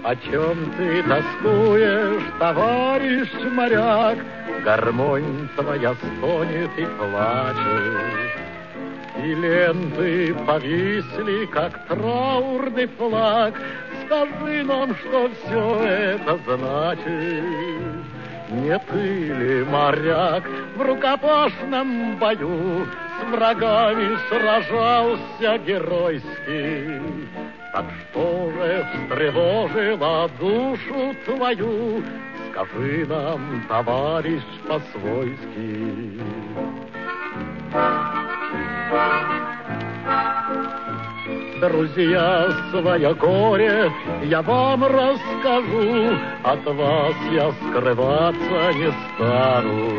О чем ты тоскуешь, товарищ моряк? Гармонь твоя стонет и плачет, и ленты повисли, как траурный флаг. Скажи нам, что все это значит. Не ты ли, моряк, в рукопашном бою с врагами сражался геройски? Так что же встревожило душу твою? Скажи нам, товарищ, по-свойски. Друзья, свое горе я вам расскажу, от вас я скрываться не стану.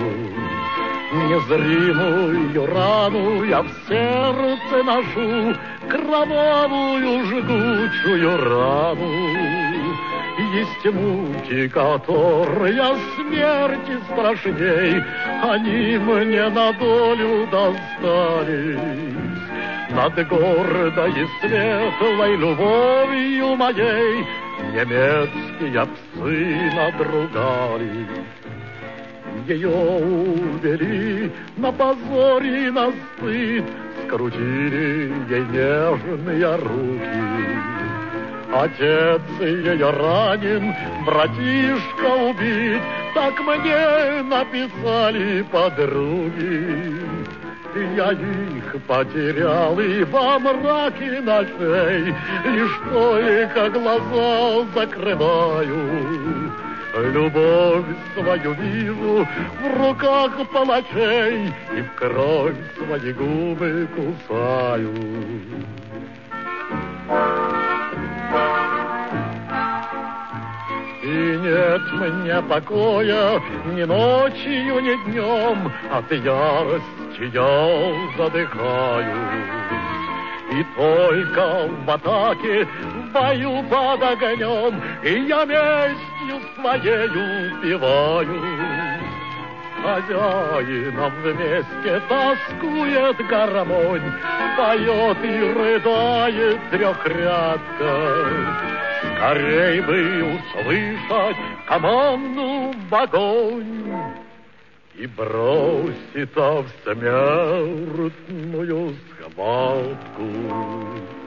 Незримую рану я в сердце ношу, кровавую жгучую рану. Есть муки, которые смерти страшней, они мне на долю достались. Над гордой и светлой любовью моей немецкие псы надругались. Ее увели на позор и на стыд, скрутили ей нежные руки. Отец ее ранен, братишка убит, так мне написали подруги. Я их потерял и во мраке ночей, лишь только глаза закрываю. Любовь свою вижу в руках палачей и в кровь свои губы кусаю. И нет мне покоя ни ночью, ни днем, от ярости я задыхаюсь. И только в атаке, в бою под огнем, и я местью своею упиваюсь. Хозяином вместе тоскует гармонь, поет и рыдает трехрядка. Скорей бы услышать команду в огонь и броситься в смертную схватку.